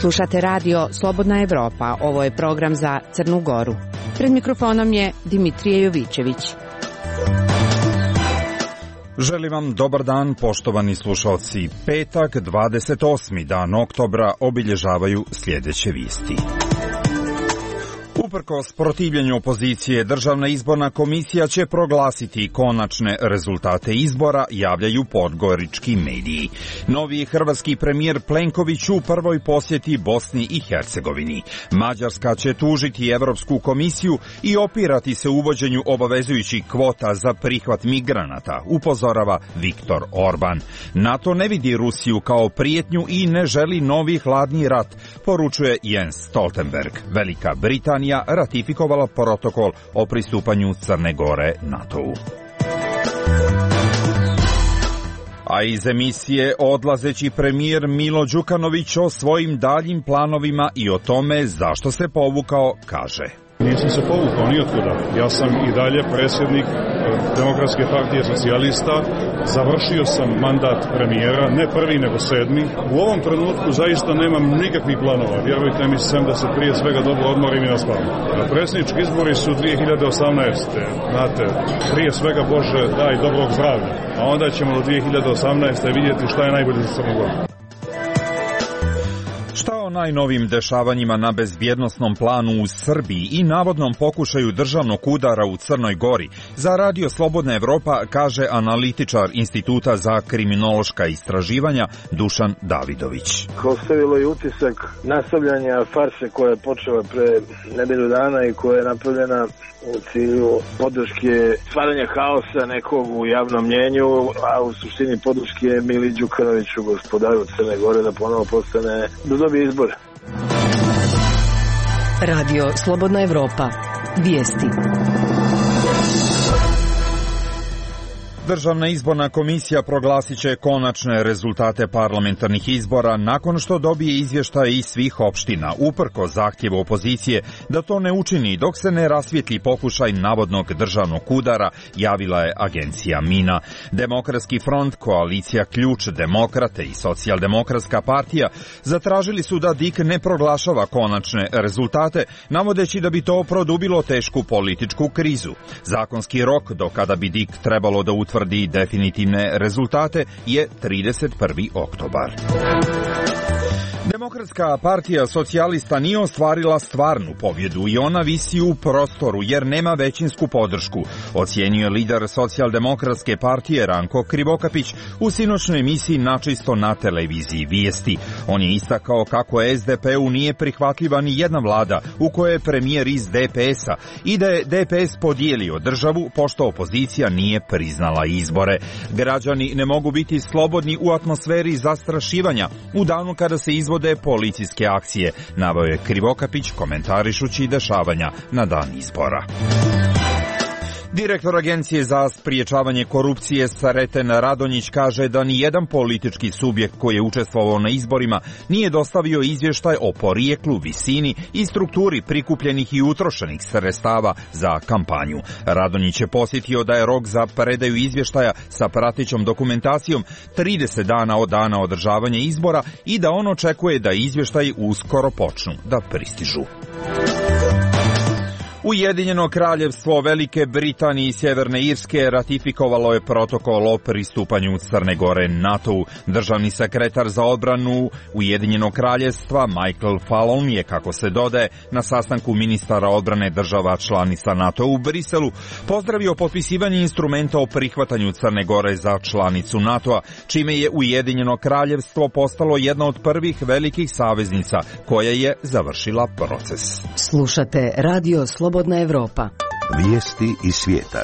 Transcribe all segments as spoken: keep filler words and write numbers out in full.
Slušate radio Slobodna Evropa. Ovo je program za Crnu Goru. Pred mikrofonom je Dimitrije Jovićević. Želim vam dobar dan, poštovani slušalci. Petak, dvadeset osmi dan oktobra, obilježavaju sljedeće vijesti. Uprkos protivljenju opozicije, Državna izborna komisija će proglasiti konačne rezultate izbora, javljaju podgorički mediji. Novi hrvatski premijer Plenković u prvoj posjeti Bosni i Hercegovini. Mađarska će tužiti Evropsku komisiju i opirati se uvođenju obavezujućih kvota za prihvat migranata, upozorava Viktor Orban. NATO ne vidi Rusiju kao prijetnju i ne želi novi hladni rat, poručuje Jens Stoltenberg. Velika Britanija ratifikovala protokol o pristupanju Crne Gore NATO-u. A iz emisije odlazeći premijer Milo Đukanović o svojim daljim planovima i o tome zašto se povukao, kaže: Nisam se povukao nijotkuda. Ja sam i dalje predsjednik Demokratske partije socijalista. Završio sam mandat premijera, ne prvi nego sedmi. U ovom trenutku zaista nemam nikakvih planova. Vjerujte mi, sem da se prije svega dobro odmorim i naspavam. Predsjednički izbori su dvije hiljade osamnaeste. Znate, prije svega Bože daj dobrog zdravlja. A onda ćemo do dvije hiljade osamnaeste vidjeti šta je najbolje za Crnu Goru. Šta o najnovim dešavanjima na bezbjednosnom planu u Srbiji i navodnom pokušaju državnog udara u Crnoj Gori, za Radio Slobodna Evropa kaže analitičar Instituta za kriminološka istraživanja Dušan Davidović. Ostavilo je utisak nastavljanja farse koja je počela pre nedelju dana i koja je napravljena u cilju podrške stvaranja haosa nekog u javnom mnjenju, a u suštini podrške Mili Đukanoviću, gospodaru Crne Gore, da ponovo postane, da dobije izbor. Radio Slobodna Evropa. Vijesti. Državna izborna komisija proglasit će konačne rezultate parlamentarnih izbora nakon što dobije izvještaje iz svih opština, uprkos zahtjevu opozicije da to ne učini dok se ne rasvijetli pokušaj navodnog državnog udara, javila je agencija Mina. Demokratski front, koalicija Ključ, Demokrate i Socijaldemokratska partija zatražili su da D I K ne proglašava konačne rezultate, navodeći da bi to produbilo tešku političku krizu. Zakonski rok do kada bi D I K trebalo da utvrdi tvrdi definitivne rezultate je trideset prvi oktobar. Demokratska partija socijalista nije ostvarila stvarnu pobjedu i ona visi u prostoru jer nema većinsku podršku, ocijenio lider Socijaldemokratske partije Ranko Krivokapić u sinoćnoj emisiji Načisto na televiziji Vijesti. On je istakao kako S D P U nije prihvatljiva ni jedna vlada u kojoj je premijer iz D P S-a i da je D P S podijelio državu pošto opozicija nije priznala izbore. Građani ne mogu biti slobodni u atmosferi zastrašivanja u danu kada se izvode policijske akcije, naveo je Krivokapić komentarišući dešavanja na dan izbora. Direktor Agencije za spriječavanje korupcije Sreten Radonjić kaže da ni jedan politički subjekt koji je učestvovao na izborima nije dostavio izvještaj o porijeklu, visini i strukturi prikupljenih i utrošenih sredstava za kampanju. Radonjić je posjetio da je rok za predaju izvještaja sa pratećom dokumentacijom trideset dana od dana održavanja izbora i da on očekuje da izvještaji uskoro počnu da pristižu. Ujedinjeno kraljevstvo Velike Britanije i Sjeverne Irske ratifikovalo je protokol o pristupanju Crne Gore NATO-u. Državni sekretar za odbranu Ujedinjenog kraljevstva Michael Fallon je, kako se dodaje, na sastanku ministara odbrane država članica NATO u Briselu pozdravio potpisivanje instrumenta o prihvatanju Crne Gore za članicu NATO-a, čime je Ujedinjeno kraljevstvo postalo jedna od prvih velikih saveznica koja je završila proces. Slušate Radio Slobodna Evropa. Vijesti iz svijeta.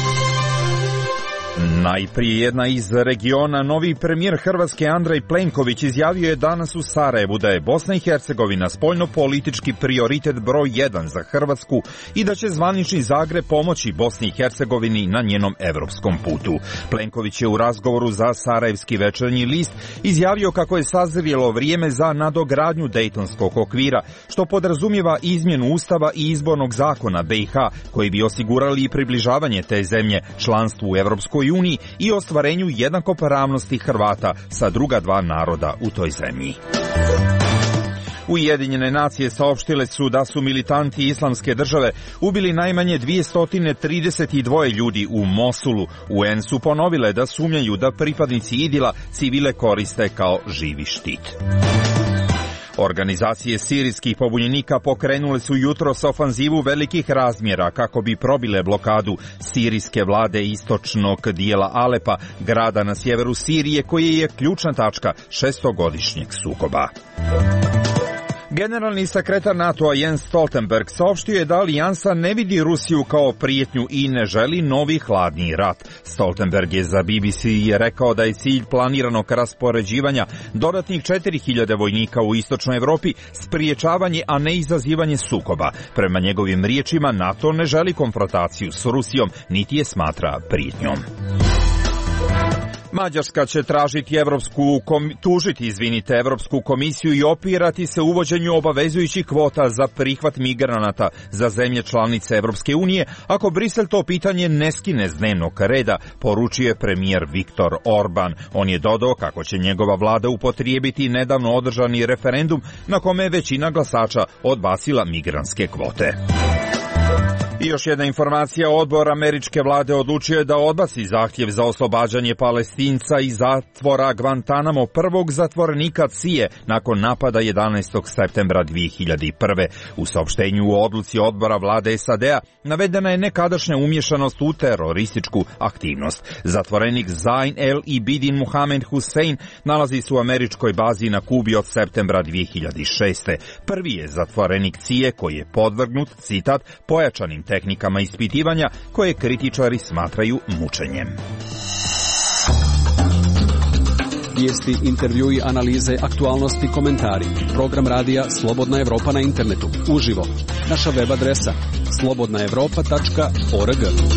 Najprije jedna iz regiona. Novi premijer Hrvatske Andrej Plenković izjavio je danas u Sarajevu da je Bosna i Hercegovina spoljno-politički prioritet broj jedan za Hrvatsku i da će zvanični Zagreb pomoći Bosni i Hercegovini na njenom evropskom putu. Plenković je u razgovoru za Sarajevski večernji list izjavio kako je sazrjelo vrijeme za nadogradnju Dejtonskog okvira, što podrazumijeva izmjenu Ustava i izbornog zakona B i H, koji bi osigurali približavanje te zemlje članstvu u Evropskoj uniji i ostvarenju jednakopravnosti Hrvata sa druga dva naroda u toj zemlji. Ujedinjene nacije saopštile su da su militanti Islamske države ubili najmanje dvjesto trideset dva ljudi u Mosulu. U en su ponovile da sumnjaju da pripadnici Idila civile koriste kao živi štit. Organizacije sirijskih pobunjenika pokrenule su jutros ofanzivu velikih razmjera kako bi probile blokadu sirijske vlade istočnog dijela Alepa, grada na sjeveru Sirije koji je ključna tačka šestogodišnjeg sukoba. Generalni sekretar NATO-a Jens Stoltenberg saopštio je da alijansa ne vidi Rusiju kao prijetnju i ne želi novi hladni rat. Stoltenberg je za B B C rekao da je cilj planiranog raspoređivanja dodatnih četiri hiljade vojnika u istočnoj Evropi spriječavanje, a ne izazivanje sukoba. Prema njegovim riječima, NATO ne želi konfrontaciju s Rusijom, niti je smatra prijetnjom. Mađarska će tražiti Evropsku kom... tužiti, izvinite, Evropsku komisiju i opirati se uvođenju obavezujućih kvota za prihvat migranata za zemlje članice Evropske unije, ako Brisel to pitanje ne skine s dnevnog reda, poručuje premijer Viktor Orban. On je dodao kako će njegova vlada upotrijebiti nedavno održani referendum na kome je većina glasača odbacila migrantske kvote. I još jedna informacija, odbor američke vlade odlučio je da odbaci zahtjev za oslobađanje Palestinca iz zatvora Guantanamo, prvog zatvorenika C I E nakon napada jedanaestog septembra dvije hiljade prve. U saopštenju u odluci odbora vlade S A D-a navedena je nekadašnja umješanost u terorističku aktivnost. Zatvorenik Zain El Ibidin Muhamed Hussein nalazi se u američkoj bazi na Kubi od septembra dvije hiljade šeste. Prvi je zatvorenik C I E koji je podvrgnut, citat, pojačanim tehnikama ispitivanja koje kritičari smatraju mučenjem. Vijesti, intervjui, analize, aktualnosti, komentari. Program radija Slobodna Evropa na internetu. Uživo. Naša web adresa slobodna evropa tačka org.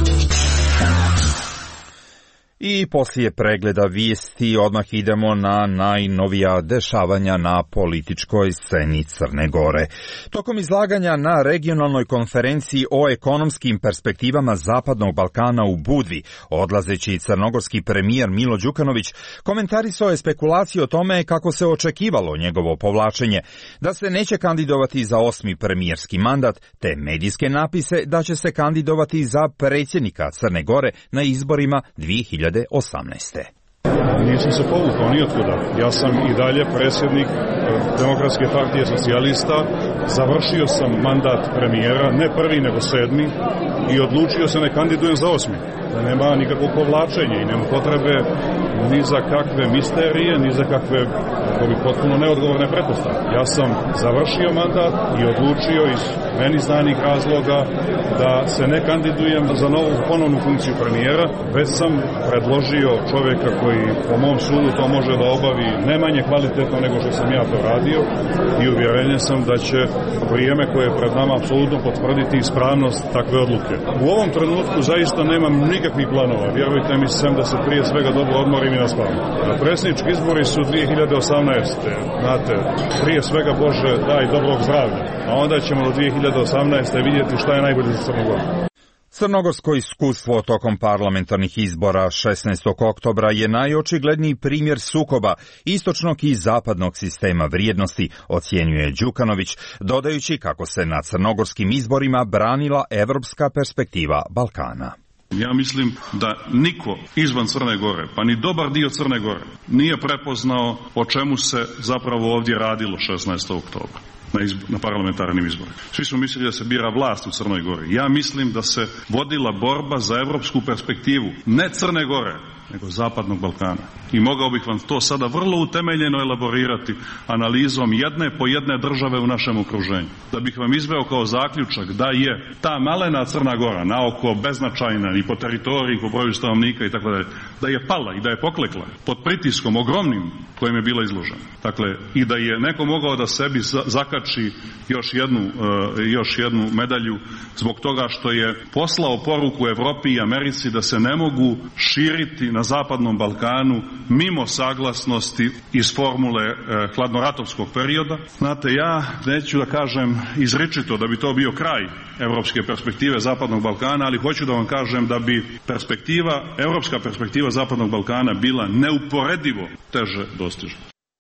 I poslije pregleda vijesti odmah idemo na najnovija dešavanja na političkoj sceni Crne Gore. Tokom izlaganja na regionalnoj konferenciji o ekonomskim perspektivama Zapadnog Balkana u Budvi, odlazeći crnogorski premijer Milo Đukanović komentarisao je spekulaciju o tome kako se očekivalo njegovo povlačenje, da se neće kandidovati za osmi premijerski mandat, te medijske napise da će se kandidovati za predsjednika Crne Gore na izborima dvije hiljade osamnaeste. Nisam se povukao nijotkuda. Ja sam i dalje predsjednik Demokratske partije socijalista. Završio sam mandat premijera, ne prvi nego sedmi, i odlučio se ne kandidujem za osmi. Da nema nikakvog povlačenja i nema potrebe ni za kakve misterije, ni za kakve bi potpuno neodgovorne pretpostavke. Ja sam završio mandat i odlučio iz meni znanih razloga da se ne kandidujem za novu ponovnu funkciju premijera, već sam predložio čovjeka koji po mom sudu to može da obavi ne manje kvalitetno nego što sam ja to radio i uvjerenje sam da će vrijeme koje je pred nama apsolutno potvrditi ispravnost takve odluke. U ovom trenutku zaista nemam nikakvih planova, vjerujte mi, sem da se prije svega dobro odmorim i naspavam. Predsjednički izbori su dvije hiljade osamnaeste. Znate, prije svega Bože daj dobrog zdravlja, a onda ćemo do dvije hiljade osamnaeste vidjeti šta je najbolje za Crnu Goru. Crnogorsko iskustvo tokom parlamentarnih izbora šesnaestog oktobra je najočigledniji primjer sukoba istočnog i zapadnog sistema vrijednosti, ocjenjuje Đukanović, dodajući kako se na crnogorskim izborima branila evropska perspektiva Balkana. Ja mislim da niko izvan Crne Gore, pa ni dobar dio Crne Gore, nije prepoznao o čemu se zapravo ovdje radilo šesnaestog oktobra. Na, izb- na parlamentarnim izborima. Svi smo mislili da se bira vlast u Crnoj Gori. Ja mislim da se vodila borba za evropsku perspektivu, ne Crne Gore, nego Zapadnog Balkana. I mogao bih vam to sada vrlo utemeljeno elaborirati analizom jedne po jedne države u našem okruženju. Da bih vam izveo kao zaključak da je ta malena Crna Gora, naoko beznačajna i po teritoriji, po broju stanovnika i tako dalje, da je pala i da je poklekla pod pritiskom ogromnim kojim je bila izložena. Dakle, i da je neko mogao da sebi zakači još jednu, uh, još jednu medalju zbog toga što je poslao poruku Evropi i Americi da se ne mogu širiti na Zapadnom Balkanu mimo saglasnosti iz formule eh, hladnoratovskog perioda. Znate, ja neću da kažem izričito da bi to bio kraj evropske perspektive Zapadnog Balkana, ali hoću da vam kažem da bi perspektiva, evropska perspektiva Zapadnog Balkana bila neuporedivo teže dostižna.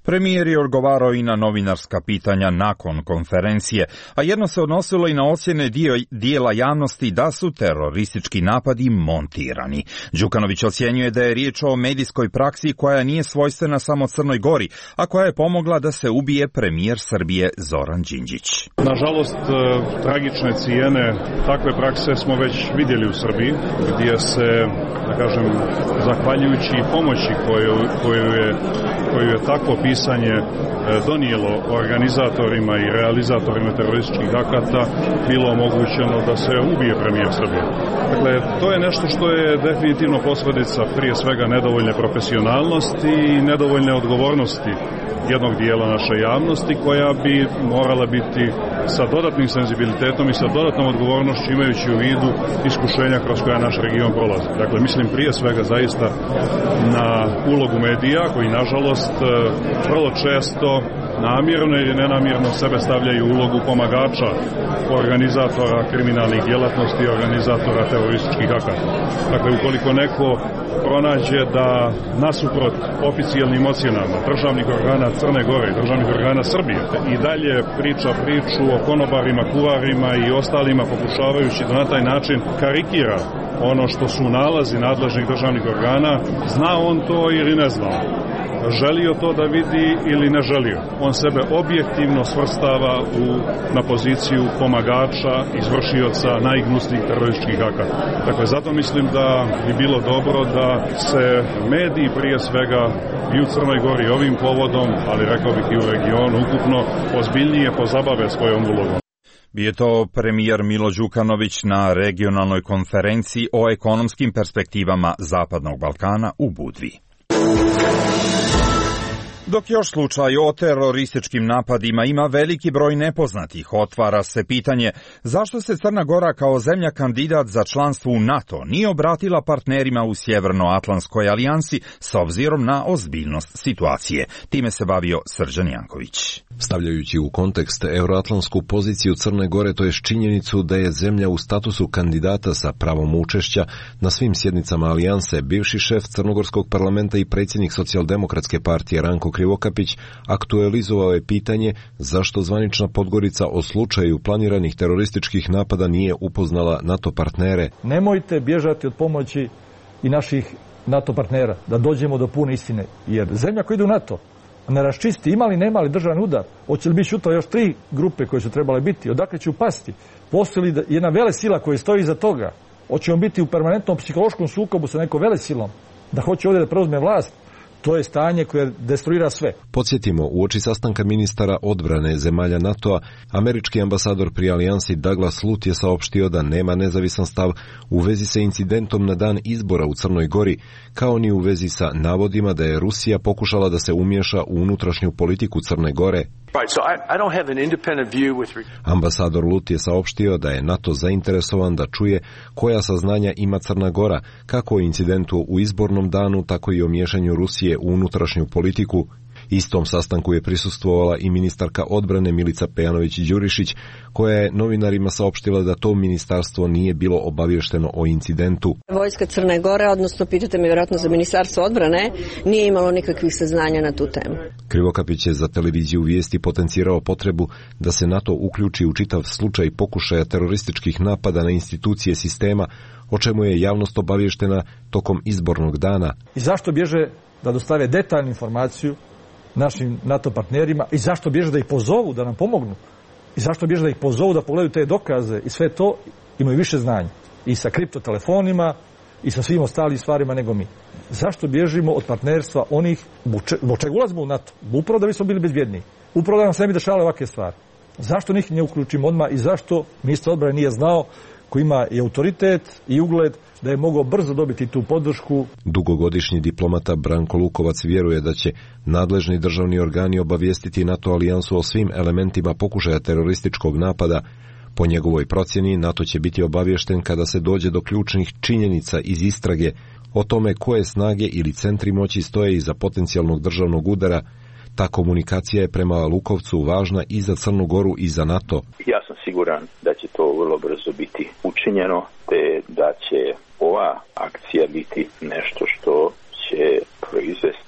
Premijer je odgovarao i na novinarska pitanja nakon konferencije, a jedno se odnosilo i na ocjene dio, dijela javnosti da su teroristički napadi montirani. Đukanović ocjenjuje da je riječ o medijskoj praksi koja nije svojstvena samo Crnoj Gori, a koja je pomogla da se ubije premijer Srbije Zoran Đinđić. Nažalost, tragične cijene takve prakse smo već vidjeli u Srbiji, gdje se, da kažem, zahvaljujući pomoći koju, koju je, koju je takvo pisanje donijelo organizatorima i realizatorima terorističkih akata, bilo omogućeno da se ubije premijer Srbije. Dakle, to je nešto što je definitivno posljedica prije svega nedovoljne profesionalnosti i nedovoljne odgovornosti jednog dijela naše javnosti, koja bi morala biti sa dodatnim senzibilitetom i sa dodatnom odgovornošću, imajući u vidu iskušenja kroz koja naš region prolazi. Dakle, mislim prije svega zaista na ulogu medija, koji nažalost vrlo često namjerno ili nenamjerno sebe stavljaju u ulogu pomagača organizatora kriminalnih djelatnosti i organizatora terorističkih akata. Dakle, ukoliko neko pronađe da nasuprot oficijalnim ocjenama državnih organa Crne Gore i državnih organa Srbije i dalje priča priču o konobarima, kuvarima i ostalima, pokušavajući da na taj način karikira ono što su nalazi nadležnih državnih organa, zna on to ili ne zna. Želio to da vidi ili ne želio. On sebe objektivno svrstava u, na poziciju pomagača, izvršioca najgnusnijih terorističkih akata. Dakle, zato mislim da bi bilo dobro da se mediji prije svega i u Crnoj Gori ovim povodom, ali rekao bih i u regionu ukupno, ozbiljnije pozabave svojom ulogom. Bio to premijer Milo Đukanović na regionalnoj konferenciji o ekonomskim perspektivama Zapadnog Balkana u Budvi. Dok još slučaj o terorističkim napadima ima veliki broj nepoznatih, otvara se pitanje zašto se Crna Gora kao zemlja kandidat za članstvo u NATO nije obratila partnerima u Sjevernoatlantskoj alijansi s obzirom na ozbiljnost situacije. Time se bavio Srđan Janković. Stavljajući u kontekst euroatlantsku poziciju Crne Gore, to je činjenicu da je zemlja u statusu kandidata sa pravom učešća na svim sjednicama alijanse, bivši šef crnogorskog parlamenta i predsjednik Socijaldemokratske partije Ranko Krivokapić aktualizovao je pitanje zašto zvanična Podgorica o slučaju planiranih terorističkih napada nije upoznala NATO partnere. Nemojte bježati od pomoći i naših NATO partnera, da dođemo do pune istine, jer zemlja koja ide u NATO ne raščisti ima li, nema li državni udar, hoće li biti sutra još tri grupe koje su trebale biti, odakle će upasti, postoji li jedna velesila koja stoji iza toga, hoćemo biti u permanentnom psihološkom sukobu sa nekom velesilom, da hoće ovdje da preuzme vlast. To je stanje koje destruira sve. Podsjetimo, uoči sastanka ministara odbrane zemalja NATO-a, američki ambasador pri alijansi Douglas Lutt je saopštio da nema nezavisan stav u vezi sa incidentom na dan izbora u Crnoj Gori, kao ni u vezi sa navodima da je Rusija pokušala da se umiješa u unutrašnju politiku Crne Gore. Ambasador Lutt je saopštio da je NATO zainteresovan da čuje koja saznanja ima Crna Gora, kako o incidentu u izbornom danu, tako i o miješanju Rusije u unutrašnju politiku. Istom sastanku je prisustvovala i ministarka odbrane Milica Pejanović-Đurišić, koja je novinarima saopštila da to ministarstvo nije bilo obavješteno o incidentu. Vojska Crne Gore, odnosno pitate me vjerojatno za ministarstvo odbrane, nije imalo nikakvih saznanja na tu temu. Krivokapić je za televiziju Vijesti potencirao potrebu da se NATO uključi u čitav slučaj pokušaja terorističkih napada na institucije sistema, o čemu je javnost obavještena tokom izbornog dana. I zašto bježe da dostave detaljnu informaciju našim NATO partnerima i zašto bježe da ih pozovu da nam pomognu i zašto bježe da ih pozovu da pogledaju te dokaze i sve to, imaju više znanja i sa kriptotelefonima i sa svim ostalim stvarima nego mi. Zašto bježimo od partnerstva onih, zbog čega ulazimo u NATO? Upravo da bismo bili bezbjedniji, upravo da nam se ne bi dešavale ovakve stvari. Zašto njih ne uključimo odmah i zašto ministar odbrane nije znao, koji ima i autoritet i ugled, da je mogao brzo dobiti tu podršku. Dugogodišnji diplomata Branko Lukovac vjeruje da će nadležni državni organi obavijestiti NATO alijansu o svim elementima pokušaja terorističkog napada. Po njegovoj procjeni, NATO će biti obaviješten kada se dođe do ključnih činjenica iz istrage o tome koje snage ili centri moći stoje iza potencijalnog državnog udara. Ta komunikacija je prema Lukovcu važna i za Crnu Goru i za NATO. Ja sam siguran da će to vrlo brzo biti učinjeno, te da će ova akcija biti nešto što će proizvesti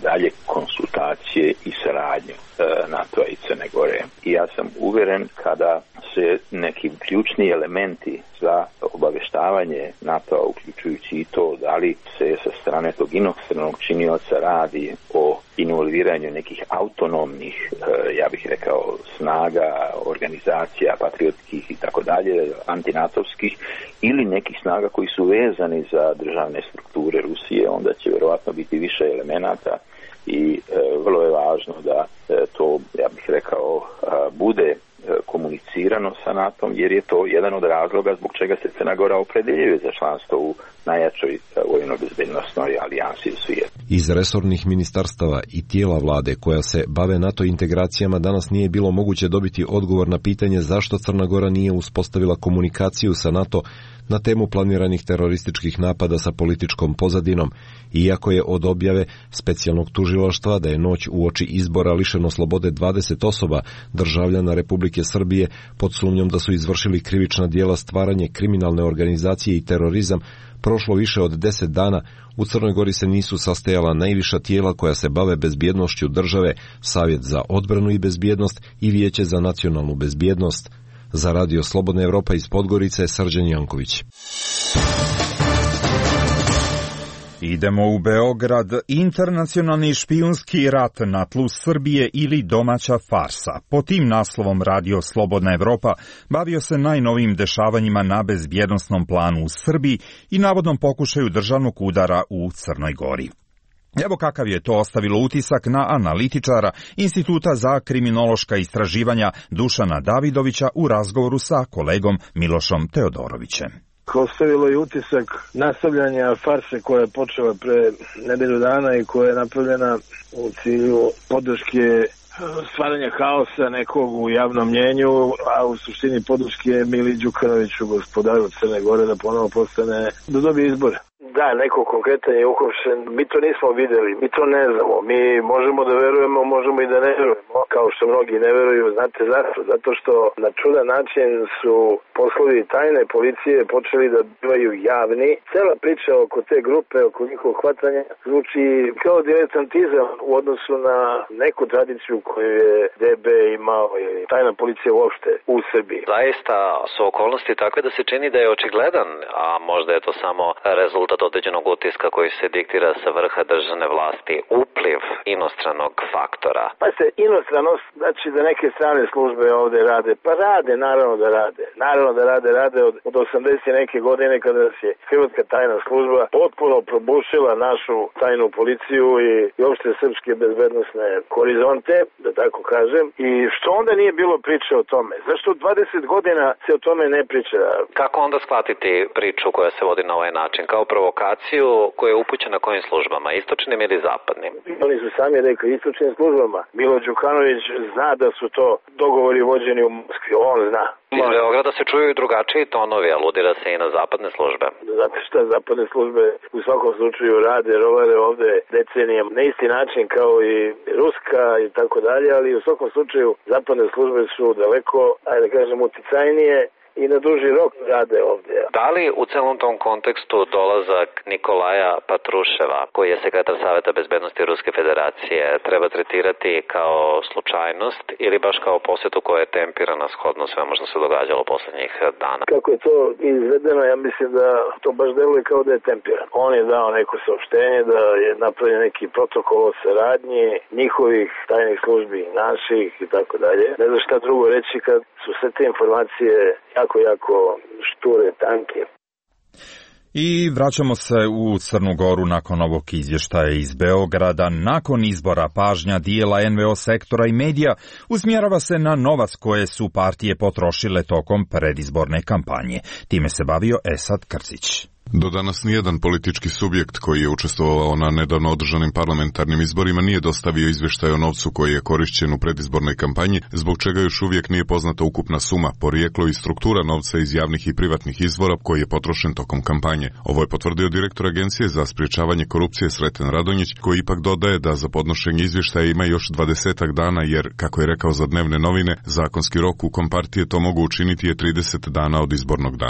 dalje konsultacije i saradnju NATO-a i Crne Gore. I ja sam uveren kada se neki ključni elementi za obaveštavanje NATO-a, uključujući i to da li se sa strane tog inostranog činioca radi o involviranju nekih autonomnih, ja bih rekao, snaga, organizacija, patriotskih i tako dalje, antinatovskih, ili nekih snaga koji su vezani za državne strukture Rusije, onda će vjerovatno biti više elemenata i e, vrlo je važno da e, to, ja bih rekao, e, bude e, komunicirano sa NATO-om, jer je to jedan od razloga zbog čega se Crna Gora opredeljuje za članstvo u najjačoj vojno-bezbednosnoj alijansi u svijetu. Iz resornih ministarstava i tijela vlade koja se bave NATO integracijama danas nije bilo moguće dobiti odgovor na pitanje zašto Crna Gora nije uspostavila komunikaciju sa NATO na temu planiranih terorističkih napada sa političkom pozadinom, iako je od objave specijalnog tužilaštva da je noć uoči izbora lišeno slobode dvadeset osoba državljana Republike Srbije pod sumnjom da su izvršili krivična djela stvaranje kriminalne organizacije i terorizam, prošlo više od deset dana, u Crnoj Gori se nisu sastajala najviša tijela koja se bave bezbjednošću države, Savjet za odbranu i bezbjednost i Vijeće za nacionalnu bezbjednost. Za Radio Slobodna Evropa iz Podgorice, Srđan Janković. Idemo u Beograd. Internacionalni špijunski rat na tlu Srbije ili domaća farsa. Pod tim naslovom Radio Slobodna Evropa bavio se najnovijim dešavanjima na bezbjednosnom planu u Srbiji i navodnom pokušaju državnog udara u Crnoj Gori. Evo kakav je to ostavilo utisak na analitičara Instituta za kriminološka istraživanja Dušana Davidovića u razgovoru sa kolegom Milošom Teodorovićem. Ostavilo je utisak nastavljanja farse koja je počela pre nedelju dana i koja je napravljena u cilju podrške stvaranja haosa nekog u javnom mnjenju, a u suštini podrške Mili Đukanoviću, gospodaru Crne Gore, da ponovo postane, da dobije izbore. Da, neko konkretan je uhapšen. Mi to nismo videli, mi to ne znamo. Mi možemo da verujemo, možemo i da ne verujemo, kao što mnogi ne veruju. Znate zašto? Zato što na čudan način su poslovi tajne policije počeli da bivaju javni. Cela priča oko te grupe, oko njihovog hvatanja, zvuči kao diletantizam u odnosu na neku tradiciju koju je D B imao i tajna policija uopšte u Srbiji. Zaista su okolnosti takve da se čini da je očigledan, a možda je to samo rezultat određenog utiska koji se diktira sa vrha državne vlasti, upliv inostranog faktora. Pa se inostranost, znači da neke strane službe ovde rade, pa rade, naravno da rade. Naravno da rade, rade od, od osamdeset neke godine kada se hrvatska tajna služba potpuno probušila našu tajnu policiju i, i opšte srpske bezbednosne horizonte, da tako kažem. I što onda nije bilo priče o tome? Zašto dvadeset godina se o tome ne priča? Kako onda shvatiti priču koja se vodi na ovaj način? Kao provokaciju koja je upućena kojim službama, istočnim ili zapadnim? Oni su sami rekli istočnim službama. Milo Đukanović zna da su to dogovori vođeni u Moskvi, on zna. Iz Beograda se čuju i drugačiji tonovi, aludira se i na zapadne službe. Znate šta, zapadne službe u svakom slučaju rade, rovare ovde decenijama na isti način kao i ruska i tako dalje, ali u svakom slučaju zapadne službe su daleko, ajde da kažem, uticajnije i na duži rok rade ovdje. Da li u celom tom kontekstu dolazak Nikolaja Patruševa, koji je sekretar Saveta bezbednosti Ruske federacije, treba tretirati kao slučajnost ili baš kao posjetu koja je tempirana shodno svemu što se događalo poslednjih dana? Kako je to izvedeno, ja mislim da to baš deluje kao da je tempiran. On je dao neko saopštenje da je napravljen neki protokol o saradnji njihovih tajnih službi, naših i tako dalje. Ne znam šta drugo reći kad su sve te informacije jako, jako šture, tanke. I vraćamo se u Crnu Goru nakon ovog izvještaja iz Beograda. Nakon izbora pažnja dijela en ve o sektora i medija usmjerava se na novac koje su partije potrošile tokom predizborne kampanje. Time se bavio Esad Krcić. Do danas nijedan politički subjekt koji je učestvovao na nedavno održanim parlamentarnim izborima nije dostavio izvještaj o novcu koji je korišćen u predizbornoj kampanji, zbog čega još uvijek nije poznata ukupna suma, porijeklo i struktura novca iz javnih i privatnih izvora koji je potrošen tokom kampanje. Ovo je potvrdio direktor Agencije za sprječavanje korupcije Sreten Radonjić, koji ipak dodaje da za podnošenje izvještaja ima još dvadesetak dana jer, kako je rekao za dnevne novine, zakonski rok u Kompartije to mogu učiniti je trideset dana od izbornog dana.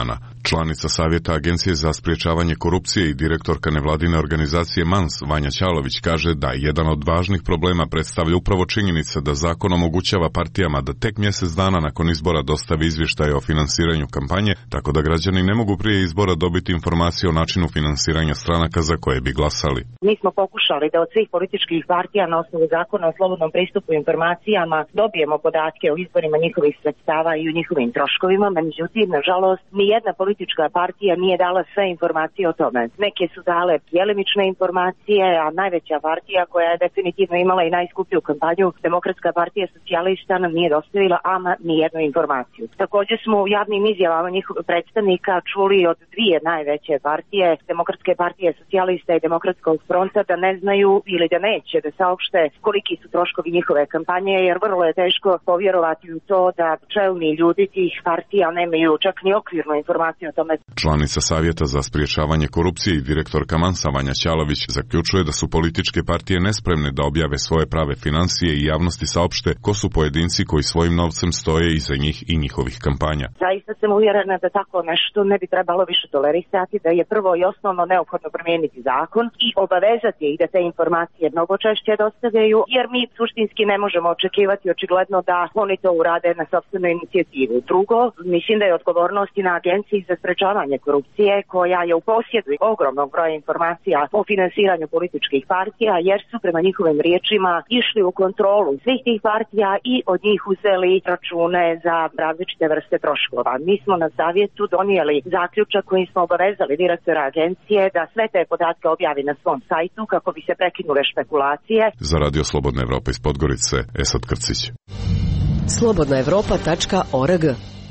Članica Savjeta Agencije za sprječavanje korupcije i direktorka nevladine organizacije Mans Vanja Ćalović kaže da jedan od važnih problema predstavlja upravo činjenica da zakon omogućava partijama da tek mjesec dana nakon izbora dostavi izvještaje o finansiranju kampanje, tako da građani ne mogu prije izbora dobiti informacije o načinu finansiranja stranaka za koje bi glasali. Mi smo pokušali da od svih političkih partija na osnovu zakona o slobodnom pristupu informacijama dobijemo podatke o izborima njihovih sredstava i o njihovim troškovima, međutim, nažalost, ni jedna politička partija nije dala sve informacije o tome. Neke su dale djelimične informacije, a najveća partija koja je definitivno imala i najskuplju kampanju, Demokratska partija socijalista, nam nije dostavila ama ni jednu informaciju. Također smo u javnim izjavama njihovih predstavnika čuli od dvije najveće partije, Demokratske partije socijalista i Demokratskog fronta, da ne znaju ili da neće da saopšte koliki su troškovi njihove kampanje, jer vrlo je teško povjerovati u to da čelni ljudi tih partija nemaju čak ni okvirnu informaciju o tome. Članica Savjeta za sprječavanje korupcije i direktorka Mansa Vanja Ćalović zaključuje da su političke partije nespremne da objave svoje prave financije i javnosti saopšte ko su pojedinci koji svojim novcem stoje iza njih i njihovih kampanja. Zaista sam uvjerena da tako nešto ne bi trebalo više tolerisati, da je prvo i osnovno neophodno promijeniti zakon i obavezati ih da te informacije mnogo češće dostavljaju, jer mi suštinski ne možemo očekivati očigledno da oni to urade na sopstvenu inicijativu. Drugo, mislim da je odgovornost i na Agenciji za sprečavanje korupcije, koja je u posjedu ogromnog broja informacija o finansiranju političkih partija, jer su prema njihovim riječima išli u kontrolu svih tih partija i od njih uzeli račune za različite vrste troškova. Mi smo na savjetu donijeli zaključak kojim smo obavezali direktora agencije da sve te podatke objavi na svom sajtu kako bi se prekinule špekulacije. Za Radio Slobodna Evropa iz Podgorice, Esad Krcić. slobodna evropa tačka org.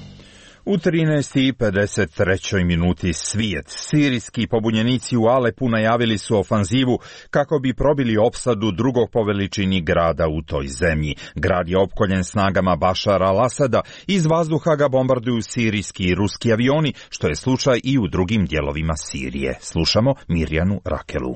U trinaest i pedeset trećoj minuti svijet. Sirijski pobunjenici u Alepu najavili su ofanzivu kako bi probili opsadu drugog po veličini grada u toj zemlji. Grad je opkoljen snagama Bašara al-Asada, iz vazduha ga bombarduju sirijski i ruski avioni, što je slučaj i u drugim dijelovima Sirije. Slušamo Mirjanu Rakelu.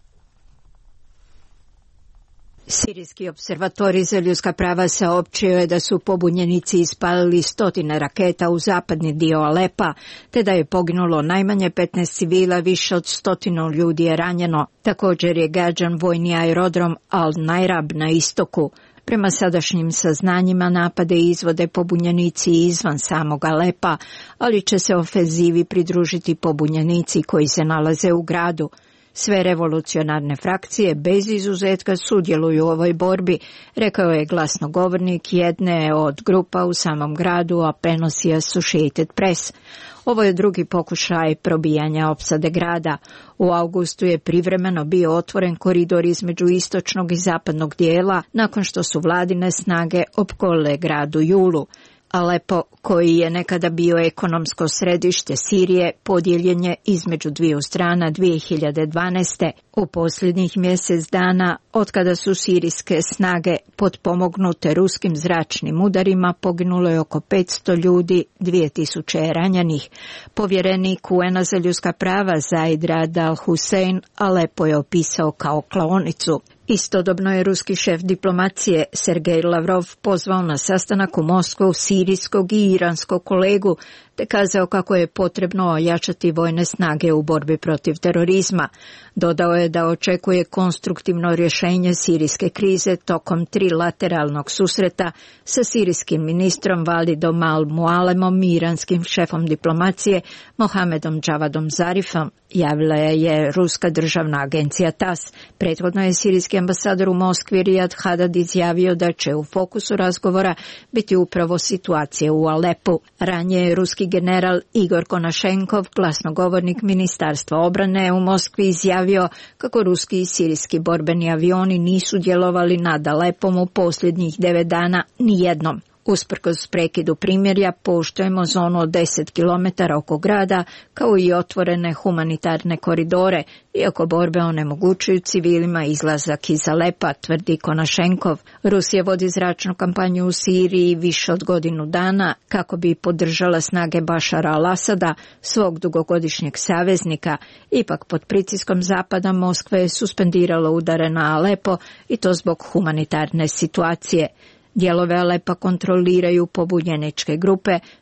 Sirijski observatorij za ljudska prava saopćio je da su pobunjenici ispalili stotine raketa u zapadni dio Alepa, te da je poginulo najmanje petnaest civila, više od stotinu ljudi je ranjeno. Također je gađan vojni aerodrom Al-Najrab na istoku. Prema sadašnjim saznanjima napade izvode pobunjenici izvan samog Alepa, ali će se ofenzivi pridružiti pobunjenici koji se nalaze u gradu. Sve revolucionarne frakcije bez izuzetka sudjeluju u ovoj borbi, rekao je glasnogovornik jedne od grupa u samom gradu, a prenosi Associated Press. Ovo je drugi pokušaj probijanja opsade grada. U avgustu je privremeno bio otvoren koridor između istočnog i zapadnog dijela nakon što su vladine snage opkolile grad u julu. Alepo, koji je nekada bio ekonomsko središte Sirije, podijeljen je između dviju strana dvije hiljade dvanaeste. U posljednjih mjesec dana, otkada su sirijske snage potpomognute ruskim zračnim udarima, poginulo je oko petsto ljudi, dvije tisuće je ranjenih. Povjerenik U N-a za ljudska prava Zaid Rad al-Hussein Alepo je opisao kao klaonicu. Istodobno je ruski šef diplomacije Sergej Lavrov pozvao na sastanak u Moskvu sirijskog i iranskog kolegu, te kazao kako je potrebno ojačati vojne snage u borbi protiv terorizma. Dodao je da očekuje konstruktivno rješenje sirijske krize tokom trilateralnog susreta sa sirijskim ministrom Validom al-Mualemom i iranskim šefom diplomacije Mohamedom Javadom Zarifom, javila je ruska državna agencija T A S. Prethodno je sirijski ambasador u Moskvi Rijad Hadad izjavio da će u fokusu razgovora biti upravo situacija u Alepu. Ranije je ruski general Igor Konašenkov, glasnogovornik Ministarstva obrane u Moskvi, izjavio kako ruski i sirijski borbeni avioni nisu djelovali nad Alepom u posljednjih devet dana ni jednom. Usprkos prekidu primirja, poštujemo zonu od deset kilometara oko grada, kao i otvorene humanitarne koridore, iako borbe onemogućuju civilima izlazak iz Alepa, tvrdi Konašenkov. Rusija vodi zračnu kampanju u Siriji više od godinu dana kako bi podržala snage Bašara al-Asada, svog dugogodišnjeg saveznika. Ipak pod pritiskom zapada Moskva je suspendirala udare na Alepo i to zbog humanitarne situacije. Dijelove Alepa kontroliraju pobunjeničke grupe,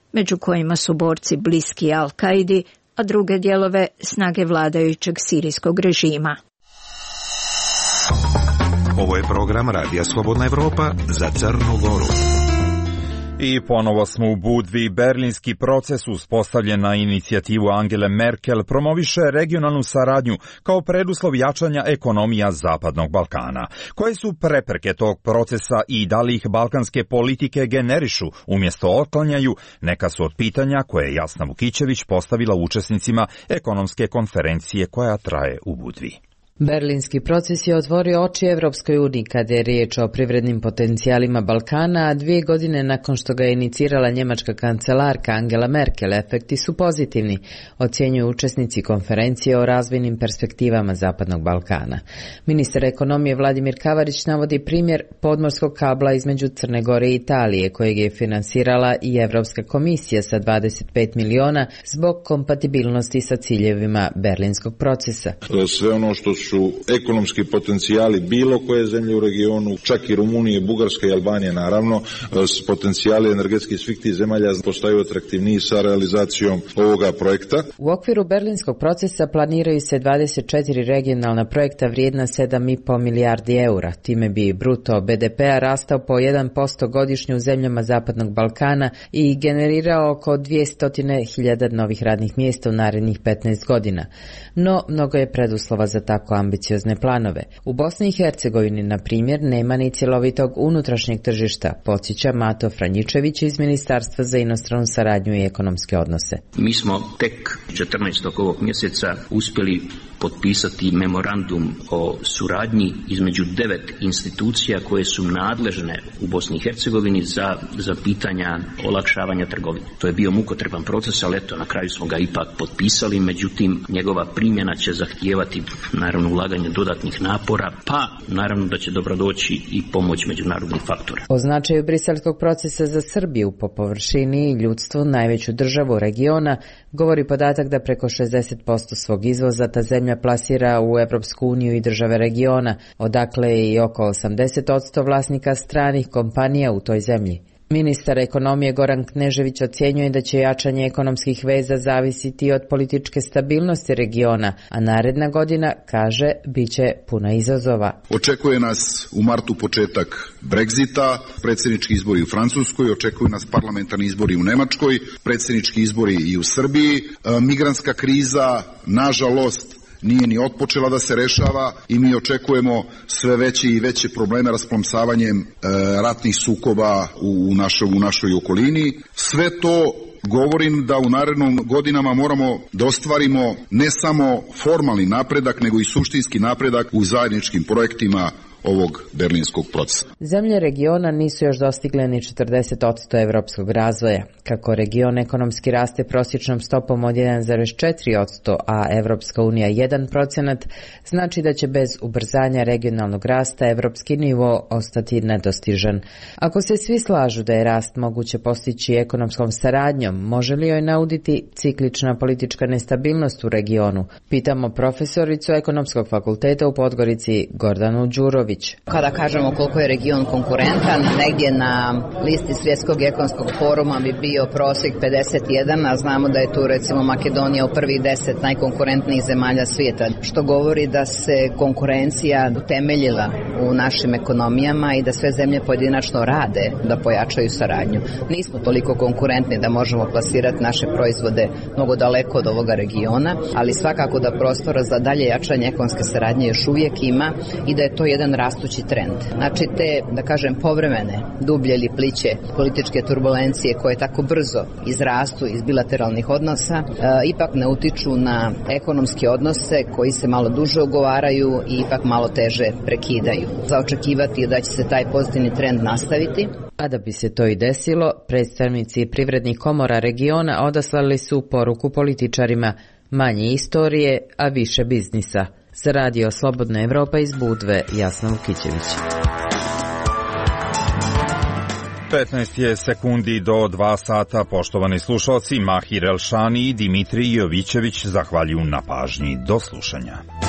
među kojima su borci bliski Al-Kaidi, a druge dijelove snage vladajućeg sirijskog režima. Ovo je program Radija Slobodna Evropa za Crnu Goru. I ponovo smo u Budvi. Berlinski proces uspostavljen na inicijativu Angele Merkel promoviše regionalnu saradnju kao preduslov jačanja ekonomija Zapadnog Balkana. Koje su prepreke tog procesa i da li ih balkanske politike generišu umjesto otklanjaju, neka su od pitanja koje je Jasna Vukićević postavila učesnicima ekonomske konferencije koja traje u Budvi. Berlinski proces je otvorio oči Evropskoj uniji kada je riječ o privrednim potencijalima Balkana, a dvije godine nakon što ga je inicirala njemačka kancelarka Angela Merkel, efekti su pozitivni, ocjenjuju učesnici konferencije o razvojnim perspektivama Zapadnog Balkana. Ministar ekonomije Vladimir Kavarić navodi primjer podmorskog kabla između Crne Gore i Italije, kojeg je finansirala i Evropska komisija sa dvadeset pet miliona zbog kompatibilnosti sa ciljevima Berlinskog procesa. Sve ono što su ekonomski potencijali bilo koje zemlje u regionu, čak i Rumunije, Bugarska i Albanija naravno, potencijali energetski svih tih zemalja postaju atraktivniji sa realizacijom ovoga projekta. U okviru berlinskog procesa planiraju se dvadeset četiri regionalna projekta vrijedna sedam i po milijardi eura. Time bi bruto B D P-a rastao po jedan posto godišnje u zemljama Zapadnog Balkana i generirao oko dvjesto hiljada novih radnih mjesta u narednih petnaest godina. No, mnogo je preduslova za tako ambiciozne planove. U Bosni i Hercegovini, na primjer, nema ni cjelovitog unutrašnjeg tržišta, podsjeća Mato Franjičević iz Ministarstva za inostranu saradnju i ekonomske odnose. Mi smo tek četrnaestog ovog mjeseca uspjeli potpisati memorandum o suradnji između devet institucija koje su nadležne u Bosni i Hercegovini za, za pitanja olakšavanja trgovine. To je bio mukotrpan proces, ali eto, na kraju smo ga ipak potpisali, međutim, njegova primjena će zahtijevati naravno ulaganje dodatnih napora, pa naravno da će dobro doći i pomoć međunarodnih faktora. O značaju briselskog procesa za Srbiju po površini i ljudstvu, najveću državu regiona, govori podatak da preko šezdeset posto svog izvoza ta zemlja plasira u Evropsku uniju i države regiona, odakle je i oko osamdeset posto vlasnika stranih kompanija u toj zemlji. Ministar ekonomije Goran Knežević ocjenjuje da će jačanje ekonomskih veza zavisiti od političke stabilnosti regiona, a naredna godina, kaže, bit će puna izazova. Očekuje nas u martu početak Brexita, predsjednički izbori u Francuskoj, očekuju nas parlamentarni izbori u Nemačkoj, predsjednički izbori i u Srbiji, migrantska kriza, nažalost, nije ni otpočela da se rešava i mi očekujemo sve veće i veće probleme rasplomsavanjem e, ratnih sukoba u, u, našoj, u našoj okolini. Sve to govorim da u narednom godinama moramo da ostvarimo ne samo formalni napredak, nego i suštinski napredak u zajedničkim projektima ovog berlinskog procesa. Zemlje regiona nisu još dostigle ni četrdeset posto evropskog razvoja. Kako region ekonomski raste prosječnom stopom od jedan zarez četiri posto, a Evropska unija jedan procenat, znači da će bez ubrzanja regionalnog rasta evropski nivo ostati nedostižan. Ako se svi slažu da je rast moguće postići ekonomskom saradnjom, može li joj nauditi ciklična politička nestabilnost u regionu? Pitamo profesoricu Ekonomskog fakulteta u Podgorici Gordanu Đurović. Kada kažemo koliko je region konkurentan, negdje na listi Svjetskog ekonomskog foruma bi bio prosjek pedeset jedan, a znamo da je tu recimo Makedonija u prvih deset najkonkurentnijih zemalja svijeta, što govori da se konkurencija utemeljila u našim ekonomijama i da sve zemlje pojedinačno rade da pojačaju saradnju. Nismo toliko konkurentni da možemo plasirati naše proizvode mnogo daleko od ovoga regiona, ali svakako da prostora za dalje jačanje ekonomske saradnje još uvijek ima i da je to jedan rastući trend. Znači te, da kažem, povremene, dublje ili pliće političke turbulencije koje tako brzo izrastu iz bilateralnih odnosa, e, ipak ne utiču na ekonomske odnose koji se malo duže ugovaraju i ipak malo teže prekidaju. Za očekivati da će se taj pozitivni trend nastaviti. A da bi se to i desilo, predstavnici privrednih komora regiona odaslali su poruku političarima: manje istorije, a više biznisa. Za Radio Slobodna Evropa iz Budve, Jasna Vukićević. petnaest je sekundi do dva sata, poštovani slušalci. Mahir Elšani i Dimitrij Jovićević zahvaljuju na pažnji. Do slušanja.